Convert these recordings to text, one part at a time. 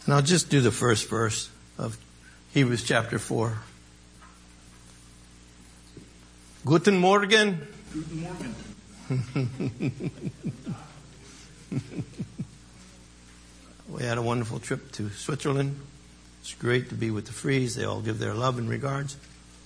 And I'll just do the first verse of Hebrews chapter 4. Guten Morgen. Guten Morgen. We had a wonderful trip to Switzerland. It's great to be with the Frees. They all give their love and regards.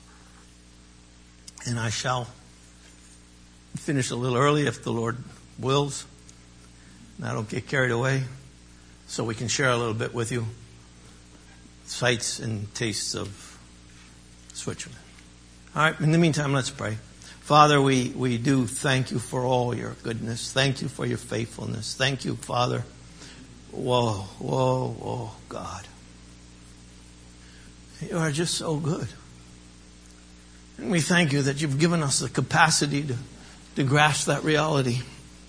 And I shall finish a little early if the Lord wills. And I don't get carried away. So we can share a little bit with you. Sights and tastes of Switzerland. All right, in the meantime, let's pray. Father, we do thank you for all your goodness. Thank you for your faithfulness. Thank you, Father. Whoa, God. You are just so good. And we thank you that you've given us the capacity to grasp that reality.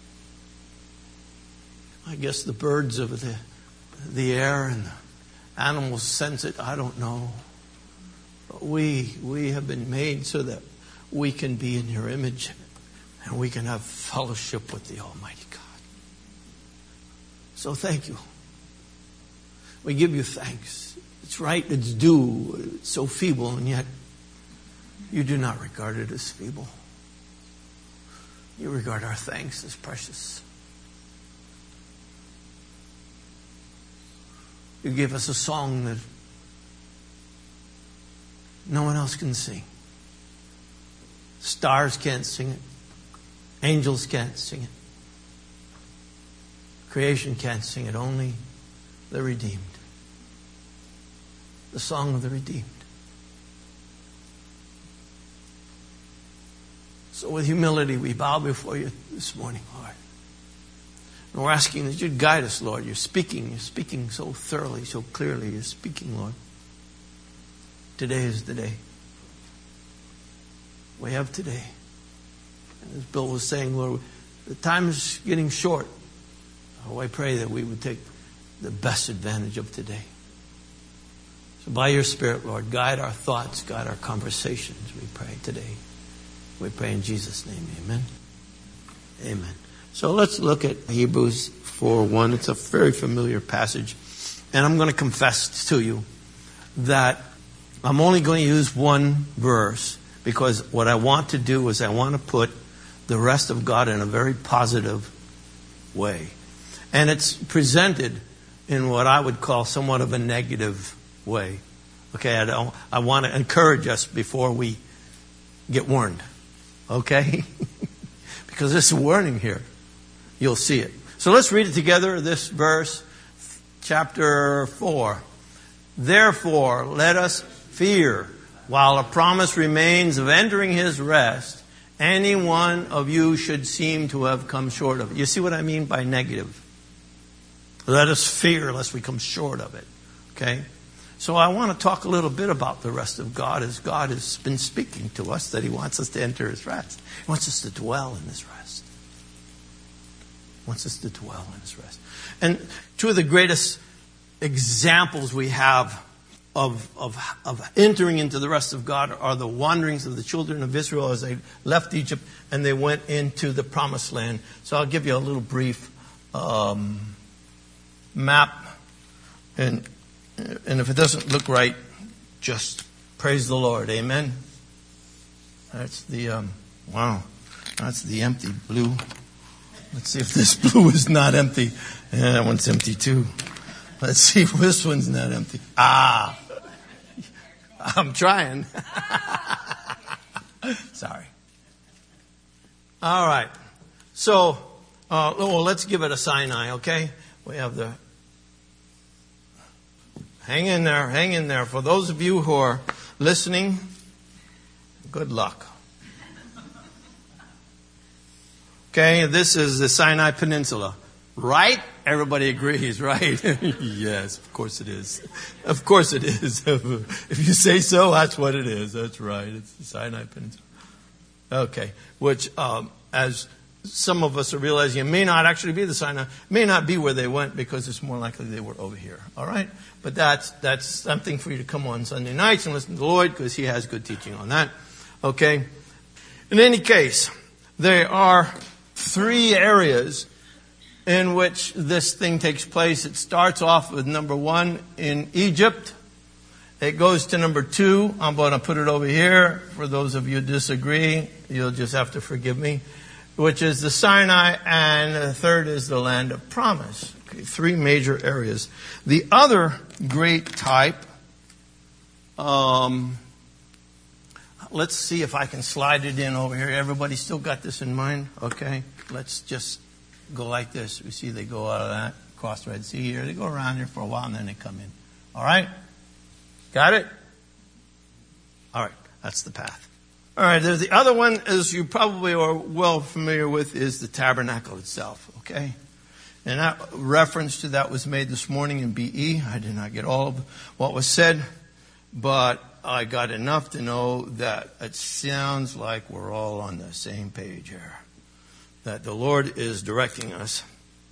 I guess the birds of the air and the animals sense it. I don't know. But we have been made so that we can be in your image and we can have fellowship with the Almighty God. So thank you. We give you thanks. It's right, it's due. It's so feeble, and yet you do not regard it as feeble. You regard our thanks as precious. You gave us a song that no one else can sing. Stars can't sing it. Angels can't sing it. Creation can't sing it. Only the redeemed. The song of the redeemed. So with humility, we bow before you this morning, Lord. And we're asking that you'd guide us, Lord. You're speaking so thoroughly, so clearly. You're speaking, Lord. Today is the day. We have today. And as Bill was saying, Lord, the time is getting short. Oh, I pray that we would take the best advantage of today. So by your Spirit, Lord, guide our thoughts, guide our conversations, we pray today. We pray in Jesus' name. Amen. Amen. So let's look at Hebrews 4:1. It's a very familiar passage. And I'm going to confess to you that I'm only going to use one verse because what I want to do is I want to put the rest of God in a very positive way. And it's presented in what I would call somewhat of a negative way. Okay, I want to encourage us before we get warned. Okay? Because there's a warning here. You'll see it. So let's read it together, this verse, chapter 4. Therefore, let us fear, while a promise remains of entering his rest, any one of you should seem to have come short of it. You see what I mean by negative? Let us fear lest we come short of it. Okay? So I want to talk a little bit about the rest of God as God has been speaking to us that he wants us to enter his rest. He wants us to dwell in his rest. He wants us to dwell in his rest. And two of the greatest examples we have of entering into the rest of God are the wanderings of the children of Israel as they left Egypt and they went into the promised land. So I'll give you a little brief map, and if it doesn't look right, just praise the Lord. Amen. That's the that's the empty blue. Let's see if this blue is not empty. Yeah, that one's empty too. Let's see if this one's not empty. I'm trying. Sorry. All right. So, let's give it a Sinai, okay? We have the... Hang in there. For those of you who are listening, good luck. Okay, this is the Sinai Peninsula. Right? Everybody agrees, right? Yes, of course it is. Of course it is. If you say so, that's what it is. That's right. It's the Sinai Peninsula. Okay, which, as some of us are realizing, it may not actually be the Sinai. It may not be where they went because it's more likely they were over here. All right? But that's something for you to come on Sunday nights and listen to Lloyd because he has good teaching on that. Okay? In any case, there are three areas in which this thing takes place. It starts off with number 1 in Egypt. It goes to number 2. I'm going to put it over here. For those of you who disagree, you'll just have to forgive me. Which is the Sinai, and the third is the land of promise. Okay, 3 major areas. The other great type, let's see if I can slide it in over here. Everybody still got this in mind? Okay, let's just go like this. We see they go out of that, cross Red Sea here. They go around here for a while and then they come in. All right? Got it? All right, that's the path. All right, there's the other one, as you probably are well familiar with, is the tabernacle itself, okay? And that reference to that was made this morning in BE. I did not get all of what was said, but I got enough to know that it sounds like we're all on the same page here, that the Lord is directing us.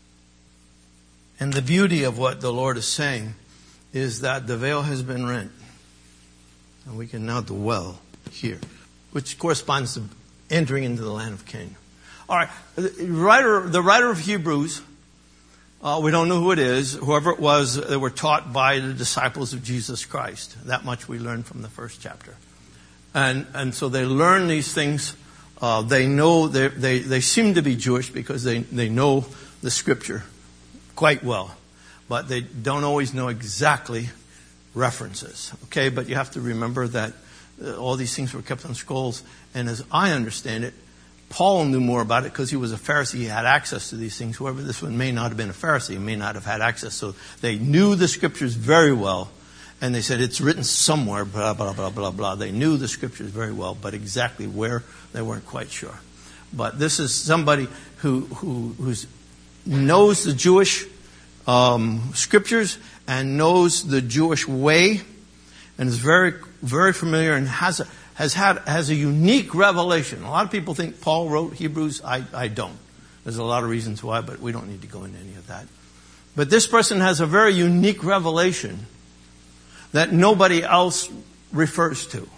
And the beauty of what the Lord is saying is that the veil has been rent, and we can now dwell here, which corresponds to entering into the land of Canaan. All right, the writer of Hebrews, we don't know who it is. Whoever it was, they were taught by the disciples of Jesus Christ. That much we learned from the first chapter. And so they learn these things. They know, they seem to be Jewish because they know the Scripture quite well. But they don't always know exactly references. Okay, but you have to remember that all these things were kept on scrolls. And as I understand it, Paul knew more about it because he was a Pharisee. He had access to these things. Whoever this one may not have been a Pharisee, he may not have had access. So they knew the Scriptures very well. And they said, it's written somewhere, blah, blah, blah, blah, blah. They knew the Scriptures very well, but exactly where, they weren't quite sure. But this is somebody who knows the Jewish Scriptures and knows the Jewish way and is very, very familiar and has a unique revelation. A lot of people think Paul wrote Hebrews. I don't. There's a lot of reasons why, but we don't need to go into any of that. But this person has a very unique revelation that nobody else refers to.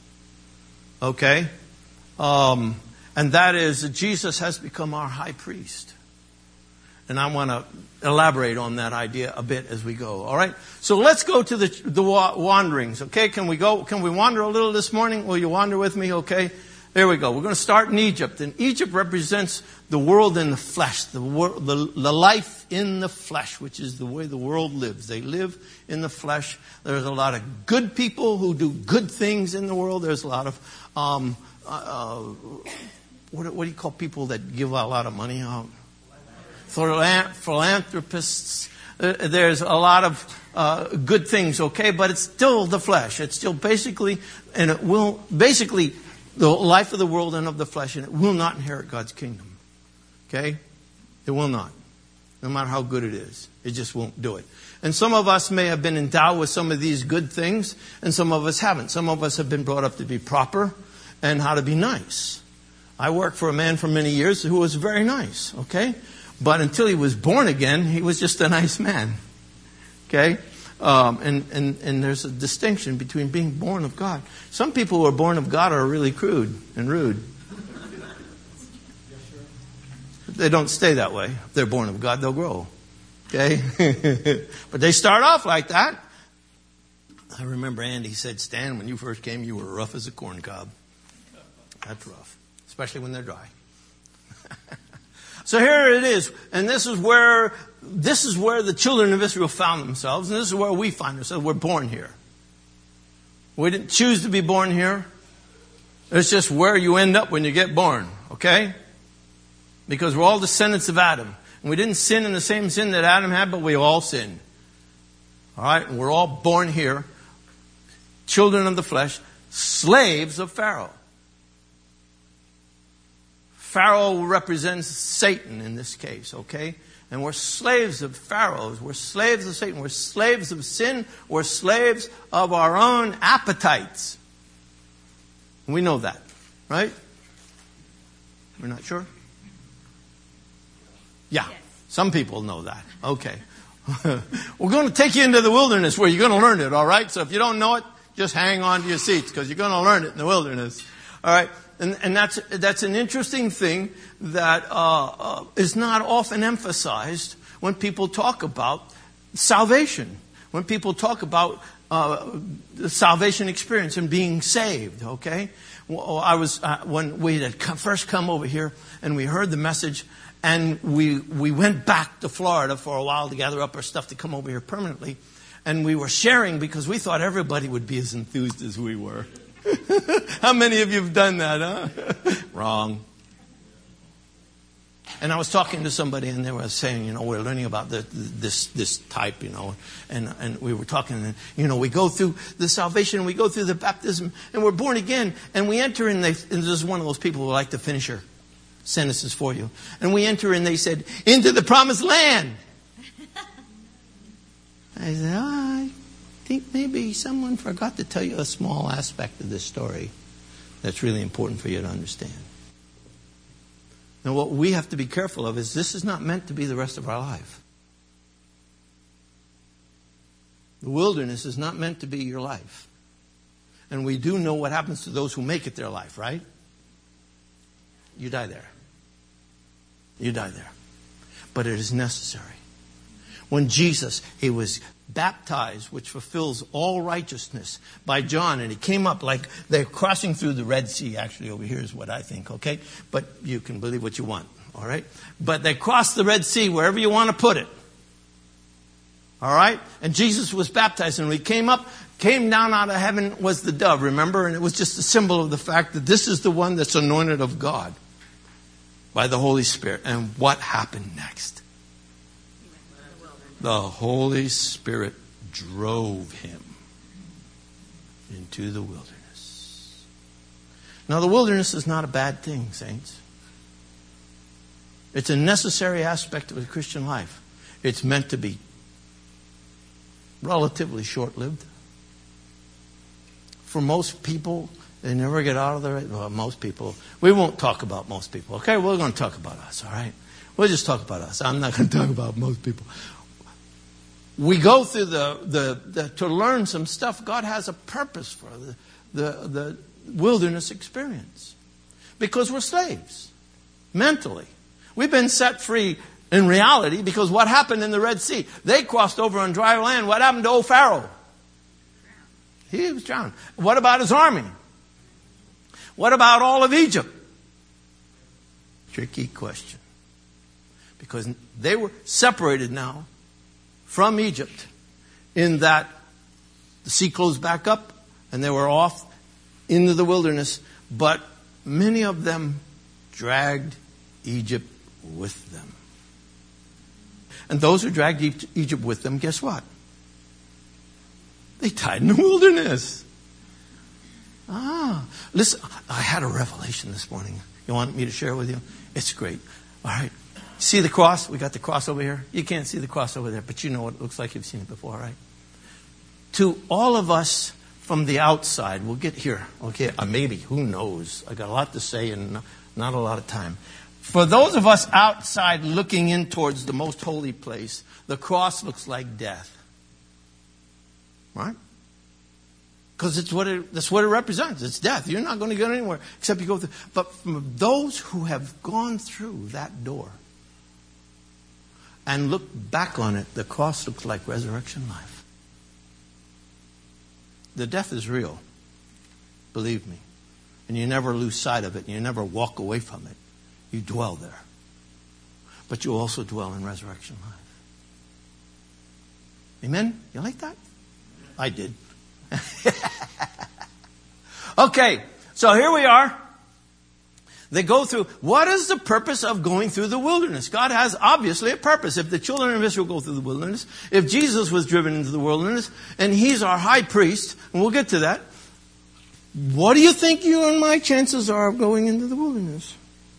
Okay? And that is that Jesus has become our high priest. And I want to elaborate on that idea a bit as we go. All right? So let's go to the wanderings. Okay? Can we wander a little this morning? Will you wander with me? Okay? There we go. We're going to start in Egypt. And Egypt represents the world in the flesh, the life in the flesh, which is the way the world lives. They live in the flesh. There's a lot of good people who do good things in the world. There's a lot of, what do you call people that give a lot of money out? Philanthropists. There's a lot of good things, okay? But it's still the flesh. It's still basically the life of the world and of the flesh, and it will not inherit God's kingdom. Okay? It will not. No matter how good it is. It just won't do it. And some of us may have been endowed with some of these good things, and some of us haven't. Some of us have been brought up to be proper and how to be nice. I worked for a man for many years who was very nice, okay? But until he was born again, he was just a nice man. Okay? And there's a distinction between being born of God. Some people who are born of God are really crude and rude. They don't stay that way. If they're born of God, they'll grow. Okay? But they start off like that. I remember Andy said, Stan, when you first came, you were rough as a corn cob. That's rough. Especially when they're dry. So here it is, and this is where the children of Israel found themselves, and this is where we find ourselves. We're born here. We didn't choose to be born here. It's just where you end up when you get born, okay? Because we're all descendants of Adam. And we didn't sin in the same sin that Adam had, but we all sinned. All right? And we're all born here, children of the flesh, slaves of Pharaoh. Pharaoh represents Satan in this case, okay? And we're slaves of Pharaohs. We're slaves of Satan. We're slaves of sin. We're slaves of our own appetites. And we know that, right? We're not sure? Yeah, some people know that. Okay. We're going to take you into the wilderness where you're going to learn it, all right? So if you don't know it, just hang on to your seats because you're going to learn it in the wilderness. All right. And that's an interesting thing that is not often emphasized when people talk about salvation. When people talk about the salvation experience and being saved, okay? Well, I was when we had first come over here and we heard the message, and we went back to Florida for a while to gather up our stuff to come over here permanently, and we were sharing because we thought everybody would be as enthused as we were. How many of you have done that, huh? Wrong. And I was talking to somebody, and they were saying, we're learning about this type, and we were talking, and, we go through the salvation, we go through the baptism, and we're born again, and we enter, and this is one of those people who like to finish her sentences for you. And we enter, and they said, into the promised land. I said, I think maybe someone forgot to tell you a small aspect of this story that's really important for you to understand. Now, what we have to be careful of is this is not meant to be the rest of our life. The wilderness is not meant to be your life. And we do know what happens to those who make it their life, right? You die there. You die there. But it is necessary. When Jesus, he was baptized, which fulfills all righteousness, by John, and he came up like they're crossing through the Red Sea. Actually, over here is what I think, okay? But you can believe what you want, all right? But they crossed the Red Sea wherever you want to put it. All right? And Jesus was baptized, and when he came down out of heaven was the dove, remember? And it was just a symbol of the fact that this is the one that's anointed of God by the Holy Spirit. And what happened next? The Holy Spirit drove him into the wilderness. Now, the wilderness is not a bad thing, saints. It's a necessary aspect of the Christian life. It's meant to be relatively short-lived. For most people, they never get out of there. Well, most people. We won't talk about most people, okay? We're going to talk about us, all right? We'll just talk about us. I'm not going to talk about most people. We go through to learn some stuff. God has a purpose for the wilderness experience. Because we're slaves. Mentally. We've been set free in reality because what happened in the Red Sea? They crossed over on dry land. What happened to old Pharaoh? He was drowned. What about his army? What about all of Egypt? Tricky question. Because they were separated now from Egypt, in that the sea closed back up and they were off into the wilderness, but many of them dragged Egypt with them. And those who dragged Egypt with them, guess what? They died in the wilderness. Listen, I had a revelation this morning. You want me to share it with you? It's great. All right. See the cross? We got the cross over here. You can't see the cross over there, but you know what it looks like. You've seen it before, right? To all of us from the outside, we'll get here. Okay, maybe, who knows? I got a lot to say and not a lot of time. For those of us outside looking in towards the most holy place, the cross looks like death. Right? Because that's what it represents. It's death. You're not going to get anywhere except you go through. But from those who have gone through that door and look back on it, the cross looks like resurrection life. The death is real. Believe me. And you never lose sight of it. And you never walk away from it. You dwell there. But you also dwell in resurrection life. Amen? You like that? I did. Okay, so here we are. They go through. What is the purpose of going through the wilderness? God has obviously a purpose. If the children of Israel go through the wilderness, if Jesus was driven into the wilderness, and he's our high priest, and we'll get to that, what do you think you and my chances are of going into the wilderness?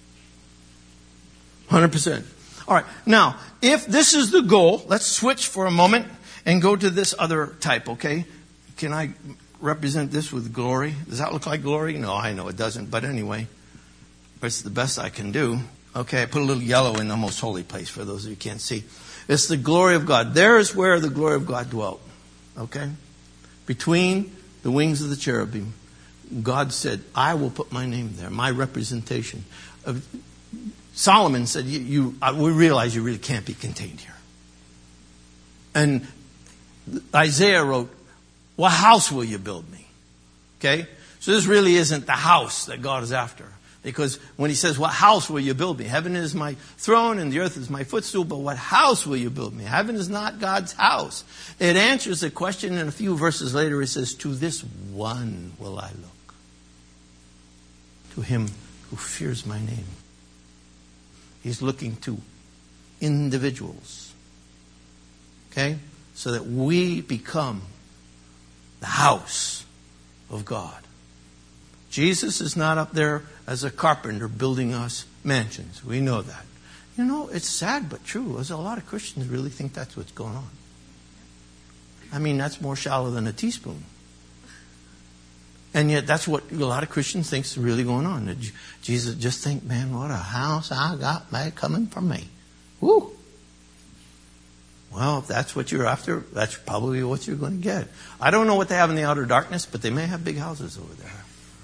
100%. All right, now, if this is the goal, let's switch for a moment and go to this other type, okay? Can I represent this with glory? Does that look like glory? No, I know it doesn't, but anyway. It's the best I can do. Okay, I put a little yellow in the most holy place for those of you who can't see. It's the glory of God. There is where the glory of God dwelt. Okay? Between the wings of the cherubim. God said, I will put my name there, my representation. Solomon said, we realize you really can't be contained here. And Isaiah wrote, what house will you build me? Okay? So this really isn't the house that God is after. Because when he says, what house will you build me? Heaven is my throne and the earth is my footstool, but what house will you build me? Heaven is not God's house. It answers the question, and a few verses later it says, to this one will I look. To him who fears my name. He's looking to individuals. Okay? So that we become the house of God. Jesus is not up there as a carpenter building us mansions. We know that. You know, it's sad but true. There's a lot of Christians really think that's what's going on. I mean, that's more shallow than a teaspoon. And yet that's what a lot of Christians think is really going on. That Jesus just think, man, what a house I got coming from me. Woo! Well, if that's what you're after, that's probably what you're going to get. I don't know what they have in the outer darkness, but they may have big houses over there.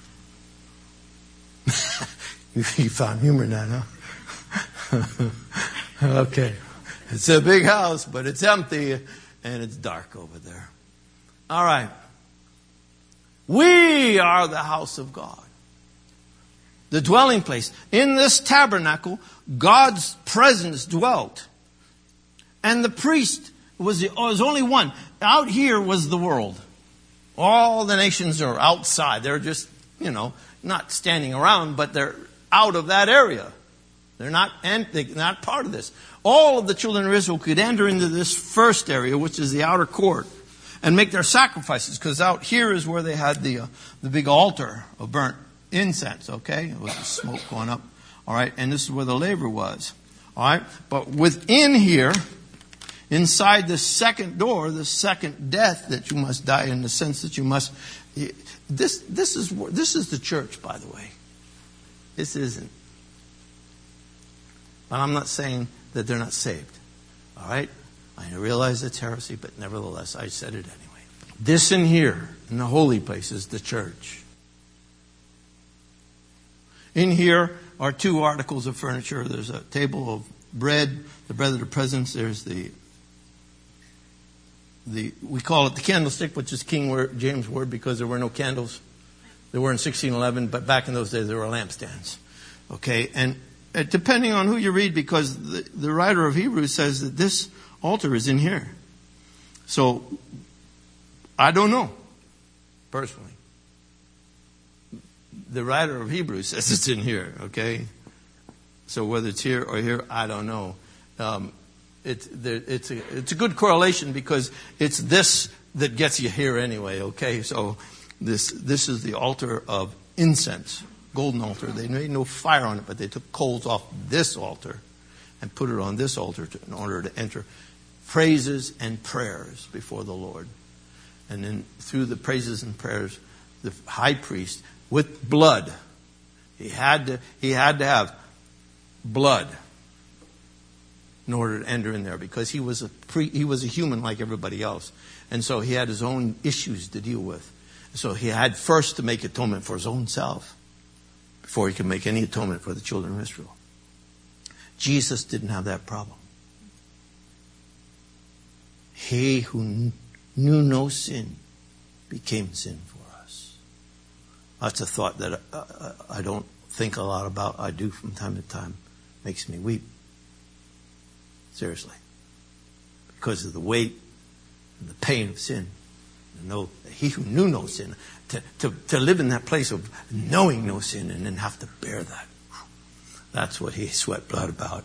You found humor in that, huh? Okay. It's a big house, but it's empty and it's dark over there. All right. We are the house of God. The dwelling place. In this tabernacle, God's presence dwelt. And the priest was only one. Out here was the world. All the nations are outside. They're just, not standing around, but they're out of that area. They're not part of this. All of the children of Israel could enter into this first area, which is the outer court, and make their sacrifices, because out here is where they had the big altar of burnt incense, okay? It was the smoke going up, all right? And this is where the laver was, all right? But within here, inside the second door, the second death that you must die, in the sense that you must... This is the church, by the way. This isn't. But I'm not saying that they're not saved. All right? I realize it's heresy, but nevertheless, I said it anyway. This in here, in the holy place, is the church. In here are two articles of furniture. There's a table of bread, the bread of the presence. There's we call it the candlestick, which is King James' word, because there were no candles. There were in 1611, but back in those days there were lampstands. Okay, and depending on who you read, because the writer of Hebrews says that this altar is in here. So, I don't know, personally. The writer of Hebrews says it's in here, okay? So whether it's here or here, I don't know. It's a good correlation, because it's this that gets you here anyway, okay? So this is the altar of incense, golden altar. They made no fire on it, but they took coals off this altar and put it on this altar in order to enter praises and prayers before the Lord. And then through the praises and prayers, the high priest, with blood, he had to have blood in order to enter in there, because he was a human like everybody else. And so he had his own issues to deal with. So he had first to make atonement for his own self before he could make any atonement for the children of Israel. Jesus didn't have that problem. He who knew no sin became sin for us. That's a thought that I don't think a lot about. I do from time to time. Makes me weep. Seriously. Because of the weight and the pain of sin. And know that he who knew no sin, to live in that place of knowing no sin and then have to bear that. That's what he sweat blood about.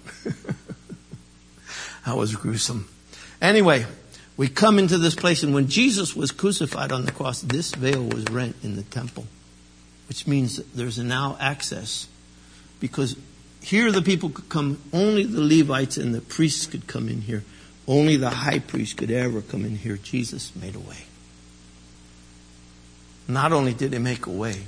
That was gruesome. Anyway, we come into this place, and when Jesus was crucified on the cross, this veil was rent in the temple, which means that there's now access, because here the people could come, only the Levites and the priests could come in here. Only the high priest could ever come in here. Jesus made a way. Not only did he make a way,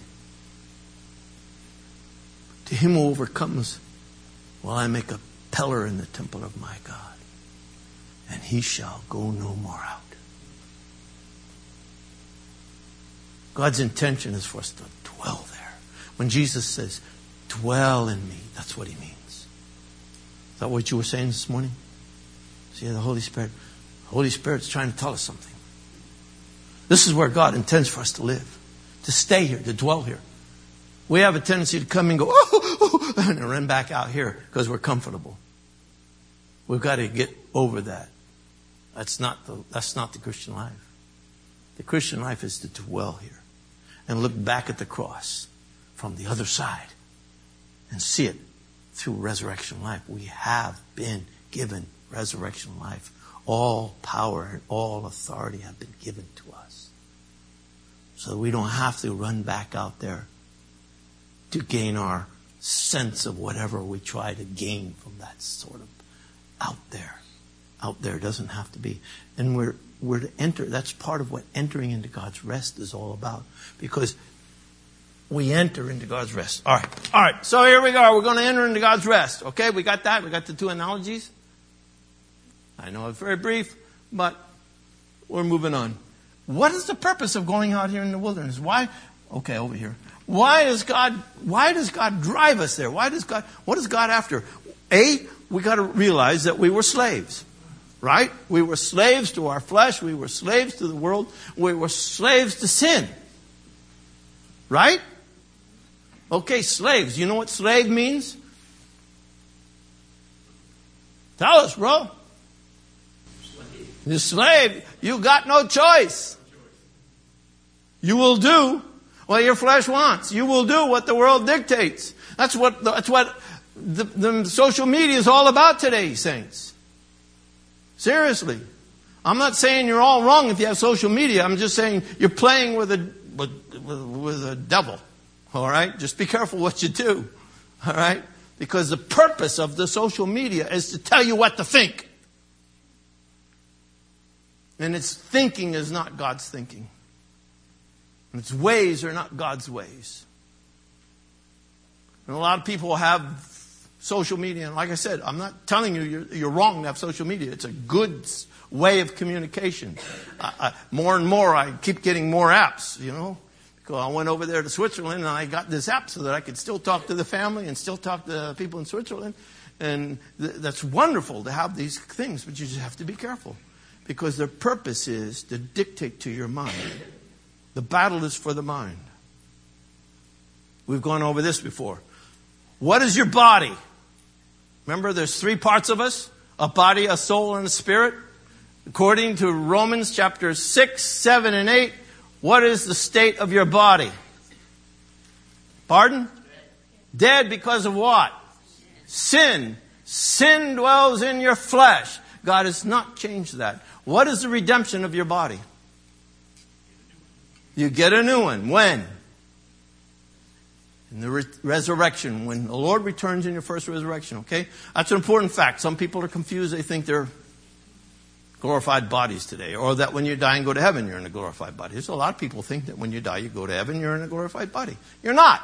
to him who overcomes, will I make a pillar in the temple of my God, and he shall go no more out. God's intention is for us to dwell there. When Jesus says, dwell in me, that's what he means. Is that what you were saying this morning? See, the Holy Spirit's trying to tell us something. This is where God intends for us to live, to stay here, to dwell here. We have a tendency to come and go, and run back out here because we're comfortable. We've got to get over that. That's not the Christian life. The Christian life is to dwell here and look back at the cross from the other side and see it through resurrection life. We have been given resurrection life. All power and all authority have been given to us. So we don't have to run back out there to gain our sense of whatever we try to gain from that sort of out there. Out there doesn't have to be. And we're to enter. That's part of what entering into God's rest is all about. Because we enter into God's rest. All right. So here we go. We're going to enter into God's rest. Okay, we got that. We got the two analogies. I know it's very brief, but we're moving on. What is the purpose of going out here in the wilderness? Why? Okay, over here. Why does God drive us there? What is God after? We got to realize that we were slaves. Right? We were slaves to our flesh. We were slaves to the world. We were slaves to sin. Right? Okay, slaves. You know what slave means? Tell us, bro. You're slave. You got no choice. You will do what your flesh wants. You will do what the world dictates. That's what the social media is all about today, saints. Seriously. I'm not saying you're all wrong if you have social media. I'm just saying you're playing with a devil. All right? Just be careful what you do. All right? Because the purpose of the social media is to tell you what to think. And its thinking is not God's thinking. And its ways are not God's ways. And a lot of people have social media, and like I said, I'm not telling you you're wrong to have social media. It's a good way of communication. More and more, I keep getting more apps, Because I went over there to Switzerland, and I got this app so that I could still talk to the family and still talk to people in Switzerland. And that's wonderful to have these things, but you just have to be careful. Because their purpose is to dictate to your mind. The battle is for the mind. We've gone over this before. What is your body? Remember, there's three parts of us. A body, a soul, and a spirit. According to Romans chapter 6, 7, and 8, what is the state of your body? Pardon? Dead because of what? Sin. Sin dwells in your flesh. God has not changed that. What is the redemption of your body? You get a new one. When? In the resurrection, when the Lord returns in your first resurrection, okay? That's an important fact. Some people are confused. They think they're glorified bodies today. Or that when you die and go to heaven, you're in a glorified body. There's a lot of people think that when you die, you go to heaven, you're in a glorified body. You're not.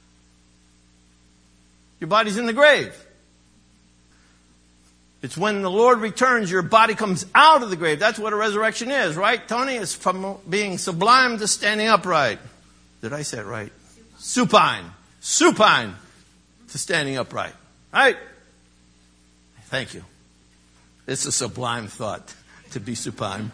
Your body's in the grave. It's when the Lord returns, your body comes out of the grave. That's what a resurrection is, right, Tony? It's from being sublime to standing upright. Did I say it right? Supine. Supine to standing upright. Right? Thank you. It's a sublime thought to be supine.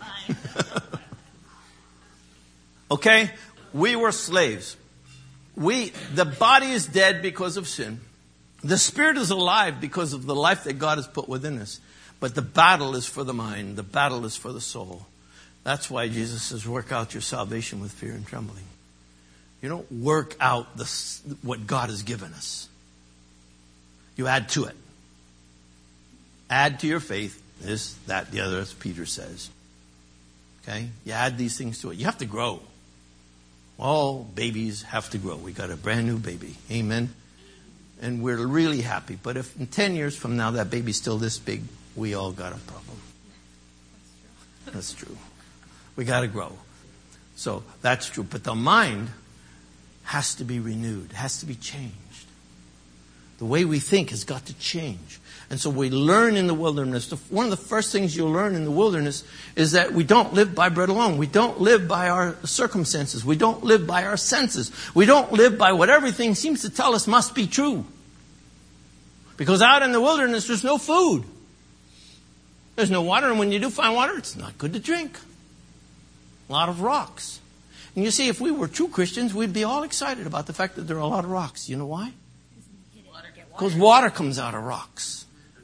Okay? We were slaves. The body is dead because of sin. The spirit is alive because of the life that God has put within us. But the battle is for the mind. The battle is for the soul. That's why Jesus says, work out your salvation with fear and trembling. You don't work out what God has given us. You add to it. Add to your faith this, that, the other, as Peter says. Okay? You add these things to it. You have to grow. All babies have to grow. We got a brand new baby. Amen? And we're really happy. But if in 10 years from now that baby's still this big, we all got a problem. That's true. We got to grow. So that's true. But the mind has to be renewed, has to be changed. The way we think has got to change. And so we learn in the wilderness. One of the first things you'll learn in the wilderness is that we don't live by bread alone. We don't live by our circumstances. We don't live by our senses. We don't live by what everything seems to tell us must be true. Because out in the wilderness, there's no food. There's no water. And when you do find water, it's not good to drink. A lot of rocks. And you see, if we were true Christians, we'd be all excited about the fact that there are a lot of rocks. You know why? Because water comes out of rocks.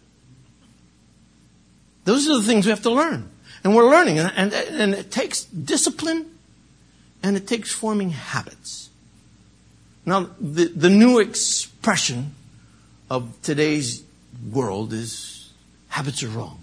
Those are the things we have to learn. And we're learning. And it takes discipline and it takes forming habits. Now, the new expression of today's world is habits are wrong.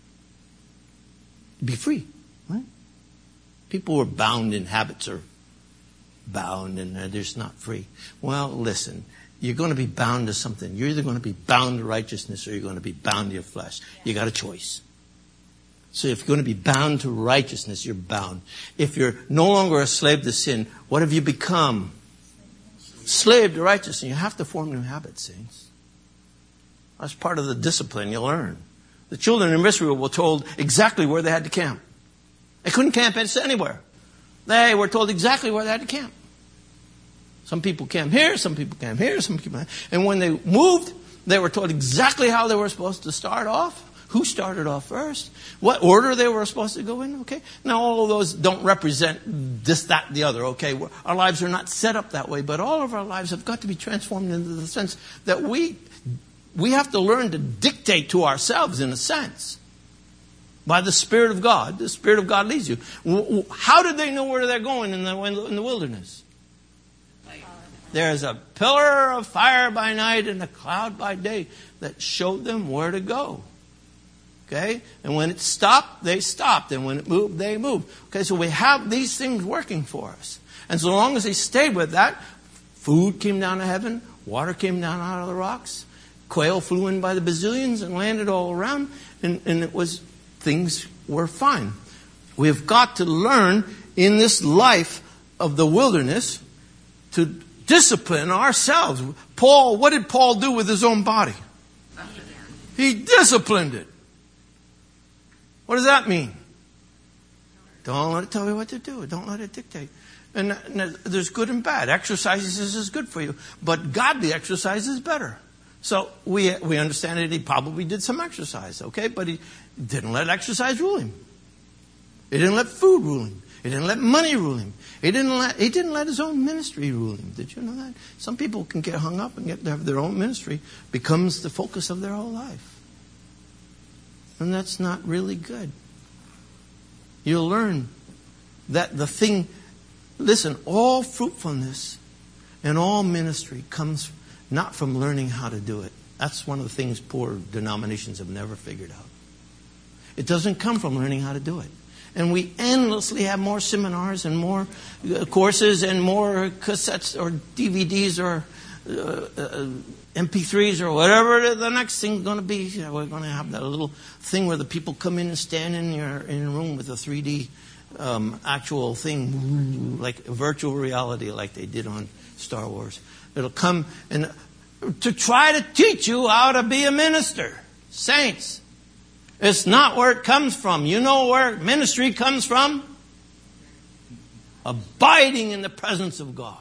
Be free, right? People who are bound in habits are bound and they're just not free. Well, listen. You're going to be bound to something. You're either going to be bound to righteousness or you're going to be bound to your flesh. You got a choice. So if you're going to be bound to righteousness, you're bound. If you're no longer a slave to sin, what have you become? Slave to righteousness. You have to form new habits, saints. That's part of the discipline you learn. The children of Israel were told exactly where they had to camp. They couldn't camp anywhere. They were told exactly where they had to camp. Some people camped here, some people camped here, some people... And when they moved, they were told exactly how they were supposed to start off, who started off first, what order they were supposed to go in, okay? Now, all of those don't represent this, that, the other, okay? Our lives are not set up that way, but all of our lives have got to be transformed into the sense that we have to learn to dictate to ourselves, in a sense, by the Spirit of God. The Spirit of God leads you. How did they know where they're going in the wilderness? There's a pillar of fire by night and a cloud by day that showed them where to go. Okay? And when it stopped, they stopped. And when it moved, they moved. Okay, so we have these things working for us. And so long as they stayed with that, food came down to heaven, water came down out of the rocks, quail flew in by the bazillions and landed all around, and things were fine. We've got to learn in this life of the wilderness to discipline ourselves. What did Paul do with his own body? He disciplined it. What does that mean? Don't let it tell you what to do. Don't let it dictate. And there's good and bad. Exercise is good for you, but godly exercise is better. So we understand that he probably did some exercise, okay? But he didn't let exercise rule him. He didn't let food rule him. He didn't let money rule him. He didn't let his own ministry rule him. Did you know that? Some people can get hung up and have their own ministry becomes the focus of their whole life. And that's not really good. You'll learn that all fruitfulness and all ministry comes not from learning how to do it. That's one of the things poor denominations have never figured out. It doesn't come from learning how to do it. And we endlessly have more seminars and more courses and more cassettes or DVDs or MP3s or whatever the next thing's going to be. We're going to have that little thing where the people come in and stand in a room with a 3D actual thing, like virtual reality like they did on Star Wars. It'll come and to try to teach you how to be a minister. Saints, it's not where it comes from. You know where ministry comes from? Abiding in the presence of God.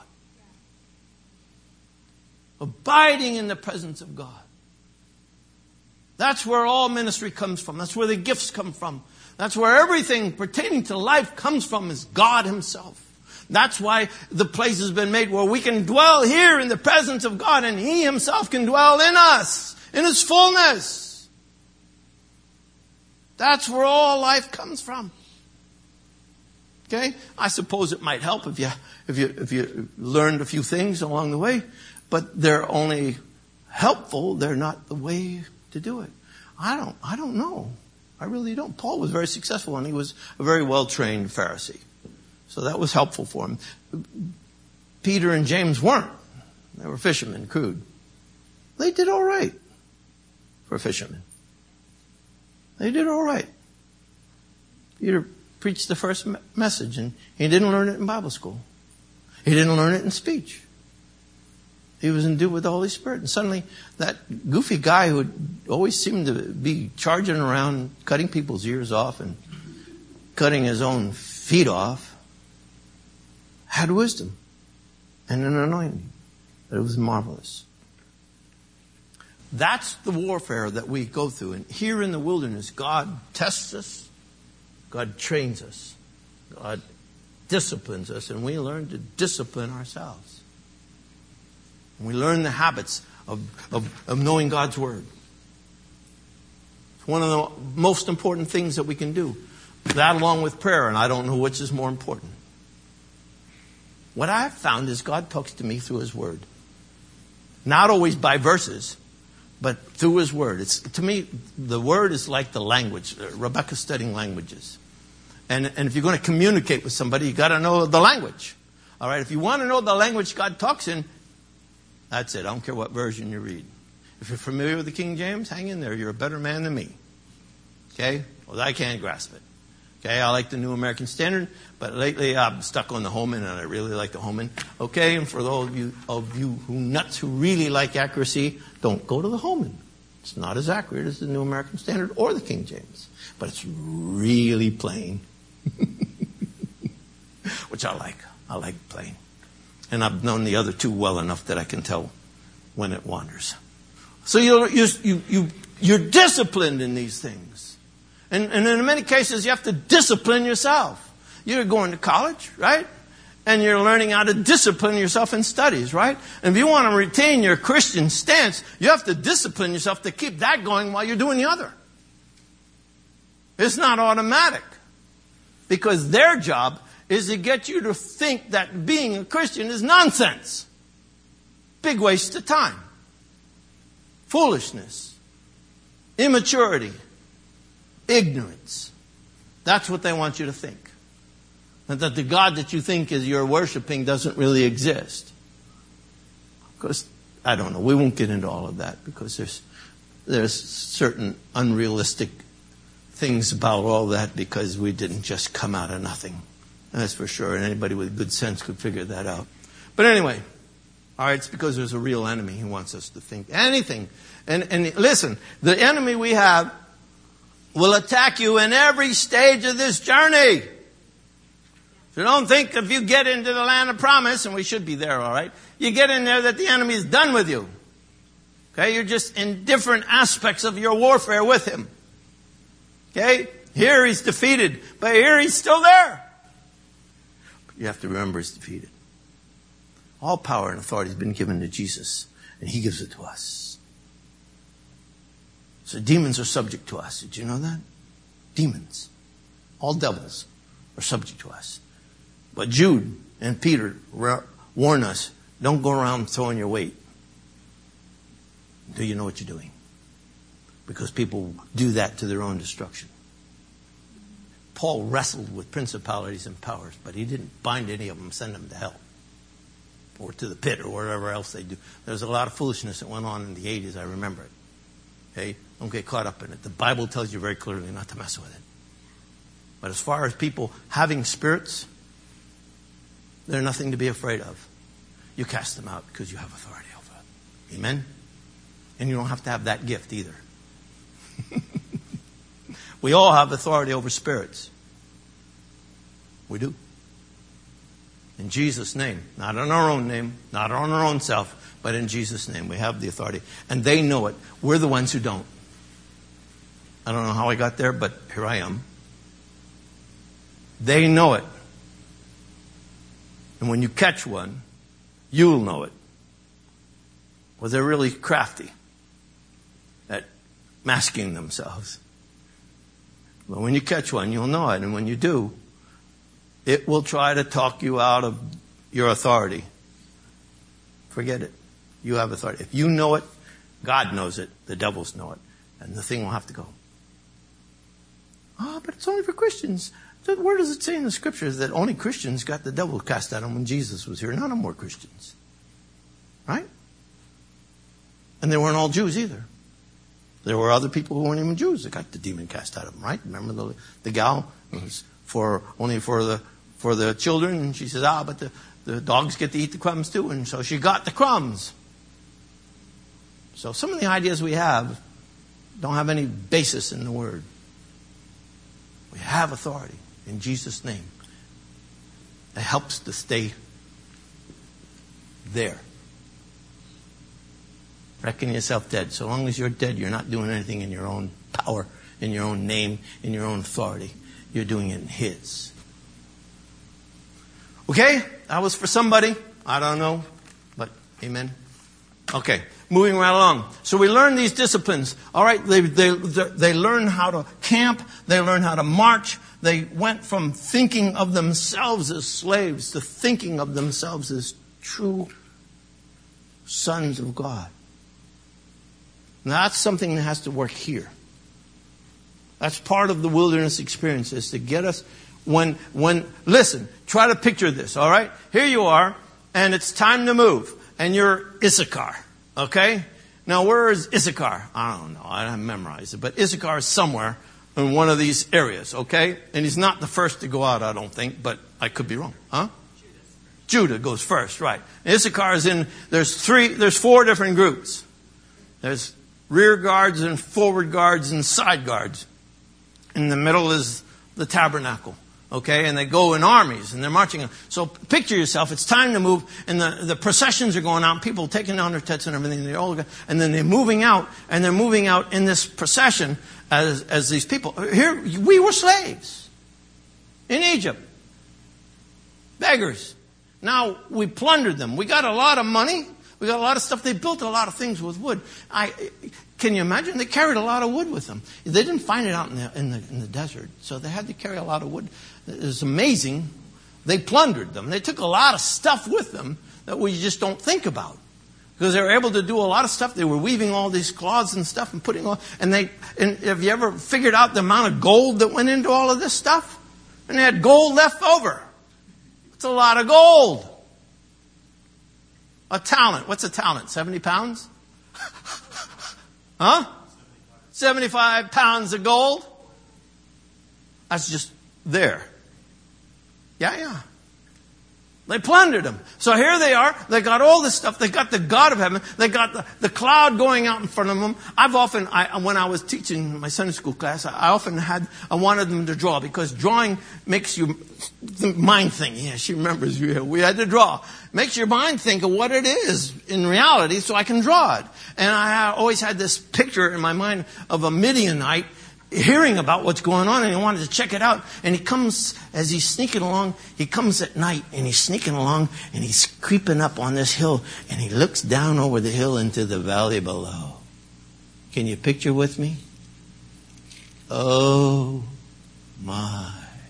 Abiding in the presence of God. That's where all ministry comes from. That's where the gifts come from. That's where everything pertaining to life comes from, is God Himself. That's why the place has been made where we can dwell here in the presence of God, and He Himself can dwell in us, in His fullness. That's where all life comes from. Okay? I suppose it might help if you learned a few things along the way, but they're only helpful. They're not the way to do it. I don't know. I really don't. Paul was very successful, and he was a very well-trained Pharisee. So that was helpful for him. Peter and James weren't. They were fishermen, crude. They did all right for fishermen. They did all right. Peter preached the first message, and he didn't learn it in Bible school. He didn't learn it in speech. He was endued with the Holy Spirit. And suddenly, that goofy guy who always seemed to be charging around, cutting people's ears off and cutting his own feet off, had wisdom and an anointing. It was marvelous. That's the warfare that we go through. And here in the wilderness, God tests us. God trains us. God disciplines us. And we learn to discipline ourselves. And we learn the habits of knowing God's Word. It's one of the most important things that we can do. That along with prayer. And I don't know which is more important. What I've found is God talks to me through His Word. Not always by verses, but through His Word. To me, the Word is like the language. Rebecca's studying languages. And if you're going to communicate with somebody, you've got to know the language. All right? If you want to know the language God talks in, that's it. I don't care what version you read. If you're familiar with the King James, hang in there. You're a better man than me. Okay? Well, I can't grasp it. Okay? I like the New American Standard, but lately I'm stuck on the Holman, and I really like the Holman. Okay? And for those of you who really like accuracy, don't go to the Holman. It's not as accurate as the New American Standard or the King James. But it's really plain. Which I like. I like plain. And I've known the other two well enough that I can tell when it wanders. So you're disciplined in these things. And in many cases, you have to discipline yourself. You're going to college, right? And you're learning how to discipline yourself in studies, right? And if you want to retain your Christian stance, you have to discipline yourself to keep that going while you're doing the other. It's not automatic. Because their job is to get you to think that being a Christian is nonsense. Big waste of time. Foolishness. Immaturity. Ignorance. That's what they want you to think. And that the God that you think is you're worshiping doesn't really exist. Because, I don't know, we won't get into all of that because there's certain unrealistic things about all that because we didn't just come out of nothing. That's for sure. And anybody with good sense could figure that out. But anyway, all right, it's because there's a real enemy who wants us to think anything. And listen, the enemy we have will attack you in every stage of this journey. So don't think if you get into the land of promise, and we should be there, all right, you get in there that the enemy is done with you. Okay, you're just in different aspects of your warfare with him. Okay, here he's defeated, but here he's still there. But you have to remember he's defeated. All power and authority has been given to Jesus, and he gives it to us. So demons are subject to us. Did you know that? Demons. All devils are subject to us. But Jude and Peter warn us, don't go around throwing your weight. Do you know what you're doing? Because people do that to their own destruction. Paul wrestled with principalities and powers, but he didn't bind any of them, send them to hell. Or to the pit, or wherever else they do. There's a lot of foolishness that went on in the 80s, I remember it. Okay? Don't get caught up in it. The Bible tells you very clearly not to mess with it. But as far as people having spirits, they're nothing to be afraid of. You cast them out because you have authority over it. Amen? And you don't have to have that gift either. We all have authority over spirits. We do. In Jesus' name. Not in our own name, not on our own self, but in Jesus' name. We have the authority. And they know it. We're the ones who don't. I don't know how I got there, but here I am. They know it. And when you catch one, you'll know it. Well, they're really crafty at masking themselves. But when you catch one, you'll know it. And when you do, it will try to talk you out of your authority. Forget it. You have authority. If you know it, God knows it. The devils know it. And the thing will have to go. But it's only for Christians. Where does it say in the scriptures that only Christians got the devil cast out of them when Jesus was here? None of them were Christians. Right? And they weren't all Jews either. There were other people who weren't even Jews that got the demon cast out of them, right? Remember the gal? It was only for the children. And she says, but the dogs get to eat the crumbs too. And so she got the crumbs. So some of the ideas we have don't have any basis in the Word. We have authority in Jesus' name. It helps to stay there. Reckon yourself dead. So long as you're dead, you're not doing anything in your own power, in your own name, in your own authority. You're doing it in His. Okay? That was for somebody. I don't know. But, amen. Okay. Moving right along. So we learn these disciplines. All right? They learn how to camp. They learn how to march. They went from thinking of themselves as slaves to thinking of themselves as true sons of God. Now, that's something that has to work here. That's part of the wilderness experience, is to get us listen, try to picture this, all right? Here you are, and it's time to move, and you're Issachar, okay? Now, where is Issachar? I don't know. I haven't memorized it, but Issachar is somewhere in one of these areas, okay? And he's not the first to go out, I don't think, but I could be wrong. Huh? Judah goes first, right. Issachar is there's 4 different groups. There's rear guards and forward guards and side guards. In the middle is the tabernacle. Okay, and they go in armies and they're marching. So picture yourself, it's time to move, and the processions are going out, people taking down their tents and everything, and then they're moving out, and they're moving out in this procession as these people. Here, we were slaves in Egypt. Beggars. Now, we plundered them. We got a lot of money. We got a lot of stuff. They built a lot of things with wood. Can you imagine? They carried a lot of wood with them. They didn't find it out in the desert, so they had to carry a lot of wood. It was amazing. They plundered them. They took a lot of stuff with them that we just don't think about, because they were able to do a lot of stuff. They were weaving all these cloths and stuff and putting all. And have you ever figured out the amount of gold that went into all of this stuff? And they had gold left over. It's a lot of gold. A talent. What's a talent? 70 pounds? Huh? 75 pounds of gold? That's just there. Yeah. They plundered them. So here they are. They got all this stuff. They got the God of heaven. They got the cloud going out in front of them. When I was teaching my Sunday school class, I wanted them to draw, because drawing makes you mind think. Yeah, she remembers we had to draw. Makes your mind think of what it is in reality, so I can draw it. And I always had this picture in my mind of a Midianite hearing about what's going on, and he wanted to check it out. And he comes, as he's sneaking along, he comes at night, and he's sneaking along, and he's creeping up on this hill, and he looks down over the hill into the valley below. Can you picture with me? Oh my.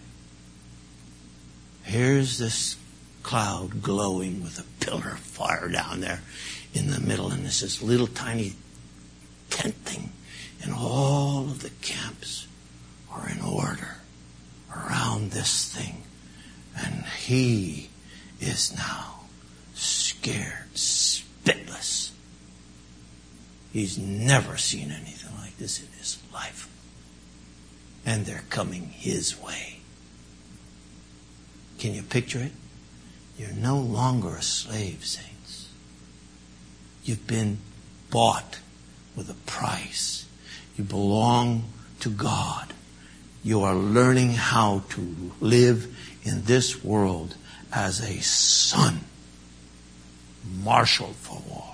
Here's this cloud glowing with a pillar of fire down there in the middle, and there's this little tiny tent thing. And all of the camps are in order around this thing. And he is now scared, spitless. He's never seen anything like this in his life. And they're coming his way. Can you picture it? You're no longer a slave, saints. You've been bought with a price. You belong to God. You are learning how to live in this world as a son, marshaled for war.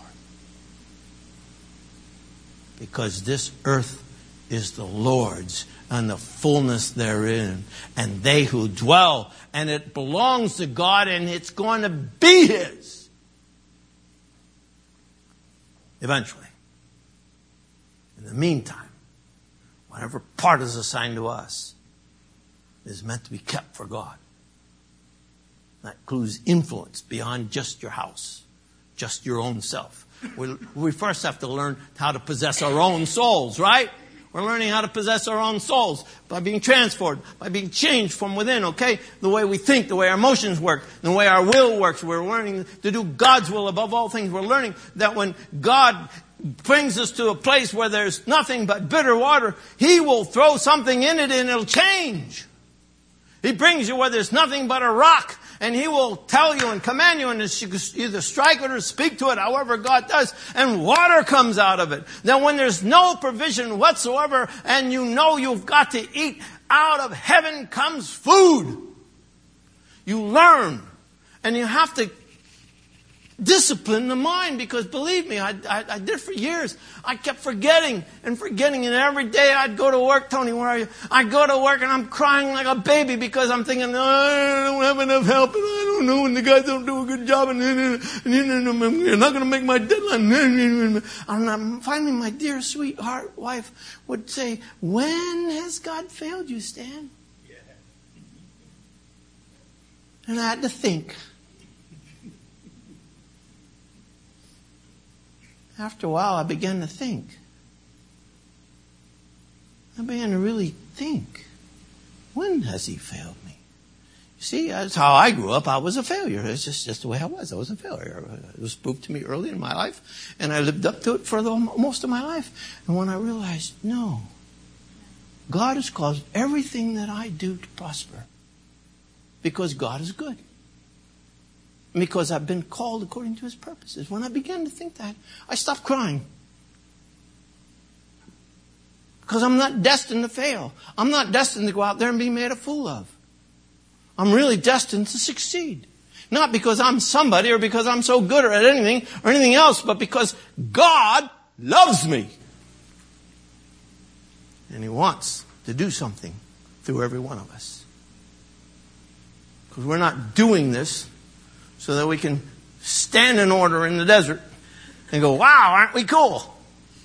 Because this earth is the Lord's and the fullness therein, and they who dwell, and it belongs to God, and it's going to be His eventually. In the meantime, whatever part is assigned to us is meant to be kept for God. That includes influence beyond just your house, just your own self. We first have to learn how to possess our own souls, right? We're learning how to possess our own souls by being transformed, by being changed from within, okay? The way we think, the way our emotions work, the way our will works. We're learning to do God's will above all things. We're learning that when God brings us to a place where there's nothing but bitter water, He will throw something in it and it'll change. He brings you where there's nothing but a rock, And He will tell you and command you, and you can either strike it or speak to it, however God does, and water comes out of it. Then when there's no provision whatsoever, and you know you've got to eat, out of heaven comes food. You learn, and you have to discipline the mind, because believe me, I did for years. I kept forgetting, and every day I'd go to work. Tony, where are you? I'd go to work and I'm crying like a baby because I'm thinking, I don't have enough help, and I don't know, and the guys don't do a good job, and you're not going to make my deadline. And finally, my dear sweetheart wife would say, when has God failed you, Stan? Yeah. And I had to think. After a while, I began to think. I began to really think. When has He failed me? You see, that's how I grew up. I was a failure. It's just the way I was. I was a failure. It was proved to me early in my life, and I lived up to it for most of my life. And when I realized, no, God has caused everything that I do to prosper because God is good. Because I've been called according to His purposes. When I began to think that, I stopped crying. Because I'm not destined to fail. I'm not destined to go out there and be made a fool of. I'm really destined to succeed. Not because I'm somebody or because I'm so good at anything or anything else, but because God loves me. And He wants to do something through every one of us. Because we're not doing this so that we can stand in order in the desert and go, wow, aren't we cool?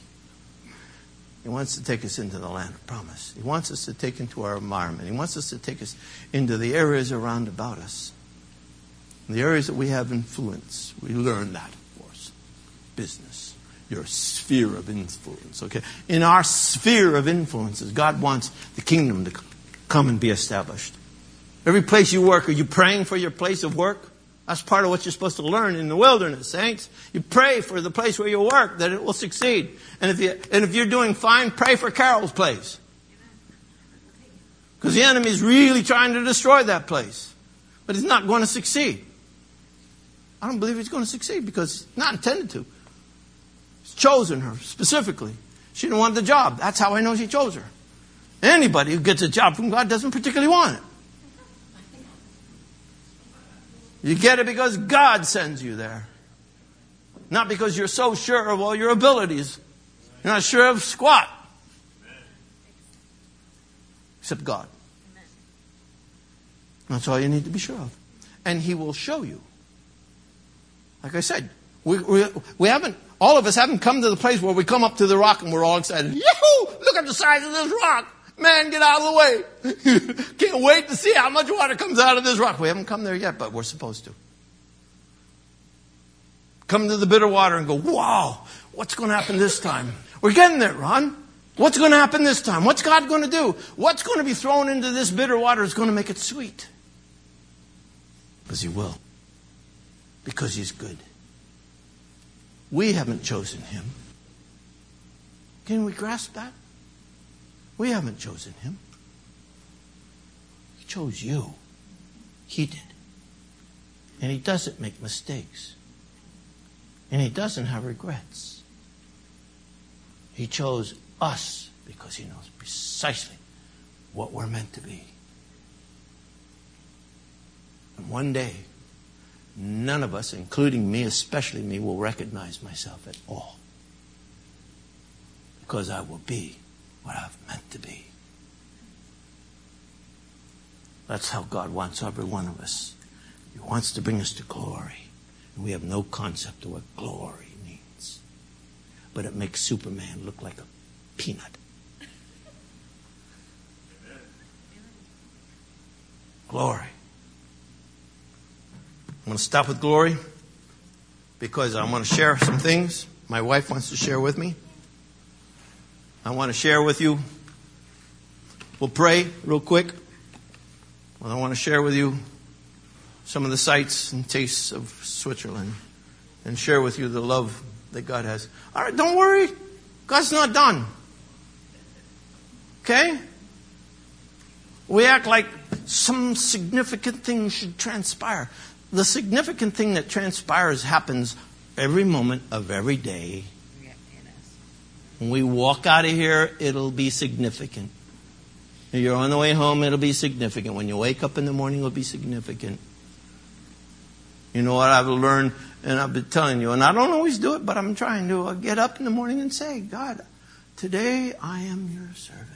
He wants to take us into the land of promise. He wants us to take into our environment. He wants us to take us into the areas around about us. The areas that we have influence. We learn that, of course. Business. Your sphere of influence. Okay. In our sphere of influences, God wants the kingdom to come and be established. Every place you work, are you praying for your place of work? That's part of what you're supposed to learn in the wilderness, saints. You pray for the place where you work, that it will succeed. And if you're doing fine, pray for Carol's place. Because the enemy's really trying to destroy that place. But he's not going to succeed. I don't believe he's going to succeed because he's not intended to. He's chosen her specifically. She didn't want the job. That's how I know she chose her. Anybody who gets a job from God doesn't particularly want it. You get it because God sends you there. Not because you're so sure of all your abilities. You're not sure of squat. Except God. That's all you need to be sure of. And He will show you. Like I said, we haven't, all of us haven't come to the place where we come up to the rock and we're all excited. Yahoo! Look at the size of this rock. Man, get out of the way. Can't wait to see how much water comes out of this rock. We haven't come there yet, but we're supposed to. Come to the bitter water and go, wow, what's going to happen this time? We're getting there, Ron. What's going to happen this time? What's God going to do? What's going to be thrown into this bitter water is going to make it sweet? Because He will. Because He's good. We haven't chosen Him. Can we grasp that? We haven't chosen Him. He chose you. He did. And He doesn't make mistakes. And He doesn't have regrets. He chose us because He knows precisely what we're meant to be. And one day, none of us, including me, especially me, will recognize myself at all. Because I will be what I've meant to be. That's how God wants every one of us. He wants to bring us to glory. And we have no concept of what glory means. But it makes Superman look like a peanut. Glory. I'm going to stop with glory because I want to share some things my wife wants to share with me. I want to share with you. We'll pray real quick. I want to share with you some of the sights and tastes of Switzerland and share with you the love that God has. All right, don't worry. God's not done. Okay? We act like some significant thing should transpire. The significant thing that transpires happens every moment of every day. When we walk out of here, it'll be significant. When you're on the way home, it'll be significant. When you wake up in the morning, it'll be significant. You know what I've learned, and I've been telling you, and I don't always do it, but I'm trying to get up in the morning and say, God, today I am your servant.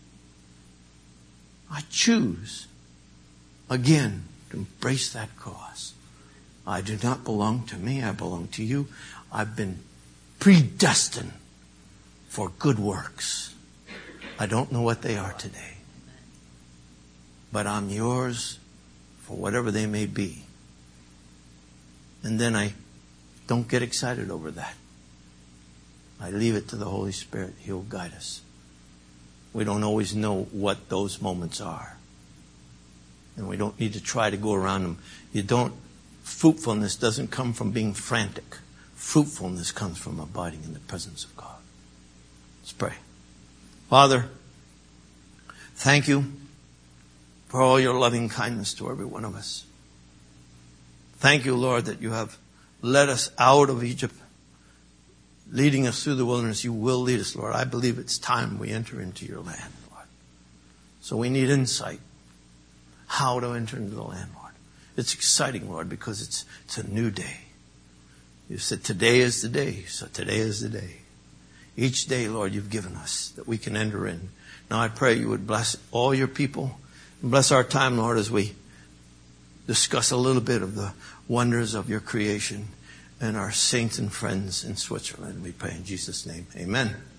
I choose, again, to embrace that cross. I do not belong to me, I belong to you. I've been predestined for good works. I don't know what they are today, but I'm yours for whatever they may be. And then I don't get excited over that. I leave it to the Holy Spirit. He'll guide us. We don't always know what those moments are. And we don't need to try to go around them. Fruitfulness doesn't come from being frantic. Fruitfulness comes from abiding in the presence of God. Let's pray. Father, thank you for all your loving kindness to every one of us. Thank you, Lord, that you have led us out of Egypt, leading us through the wilderness. You will lead us, Lord. I believe it's time we enter into your land, Lord. So we need insight how to enter into the land, Lord. It's exciting, Lord, because it's a new day. You said today is the day, so today is the day. Each day, Lord, you've given us that we can enter in. Now I pray you would bless all your people and bless our time, Lord, as we discuss a little bit of the wonders of your creation and our saints and friends in Switzerland. We pray in Jesus' name. Amen.